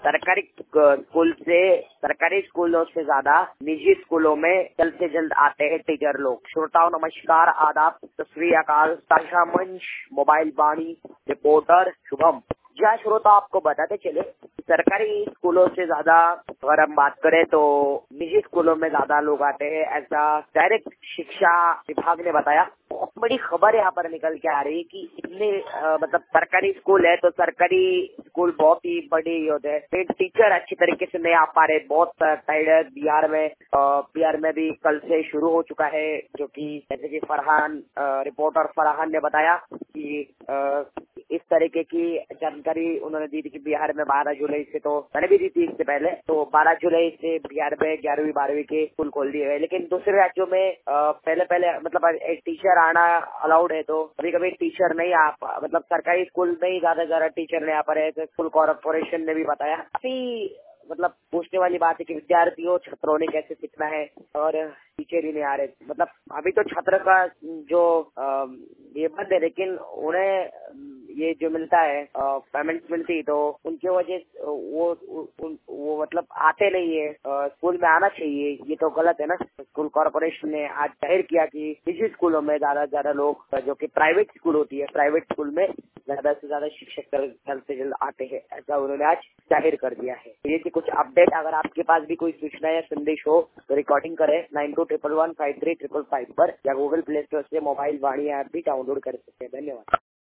सरकारी स्कूलों से ज्यादा निजी स्कूलों में जल्द से जल्द आते हैं टीचर लोग। श्रोताओं नमस्कार, आदाब, सत श्री अकाल। ताशा मंच, मोबाइल वाणी, रिपोर्टर शुभम। जहाँ श्रोता आपको बताते चले, सरकारी स्कूलों से ज्यादा अगर हम बात करें तो निजी स्कूलों में ज्यादा लोग आते हैं, ऐसा डायरेक्ट शिक्षा विभाग ने बताया। बहुत बड़ी खबर यहाँ पर निकल के आ रही है कि इतने मतलब सरकारी स्कूल है तो सरकारी स्कूल बहुत ही बड़ी होते हैं, टीचर अच्छी तरीके से नहीं आ पा रहे, बहुत टाइड है। बिहार में भी कल से शुरू हो चुका है, जो कि जैसे कि रिपोर्टर फरहान ने बताया कि इस तरीके की जानकारी उन्होंने दी थी कि बिहार में 12 जुलाई से, तो मैंने भी दी थी इससे पहले, तो 12 जुलाई से बिहार में 11वीं 12वीं के स्कूल खोल दिए गए। लेकिन दूसरे राज्यों में पहले मतलब एक टीचर आना अलाउड है, तो कभी कभी टीचर नहीं मतलब सरकारी स्कूल में ही ज्यादा टीचर नहीं आ पा रहे। स्कूल कॉर्पोरेशन ने भी बताया। काफी मतलब पूछने वाली बात है कि विद्यार्थियों छात्रों ने कैसे सीखना है और टीचर ही नहीं आ रहे। मतलब अभी तो छात्र का जो ये बंद है, लेकिन उन्हें ये जो मिलता है पेमेंट मिलती है, तो उनकी वजह वो मतलब आते नहीं है। स्कूल में आना चाहिए, ये तो गलत है ना। स्कूल कॉर्पोरेशन ने आज जाहिर किया कि निजी स्कूलों में ज्यादा लोग, जो कि प्राइवेट स्कूल होती है, प्राइवेट स्कूल में ज्यादा से ज्यादा शिक्षक जल्द से जल्द आते हैं, ऐसा उन्होंने आज जाहिर कर दिया है। तो ये थी कुछ अपडेट। अगर आपके पास भी कोई सूचना या संदेश हो तो रिकॉर्डिंग करें 9211153555 पर, या गूगल प्ले स्टोर से मोबाइल वाणी ऐप भी डाउनलोड कर सकते हैं। धन्यवाद।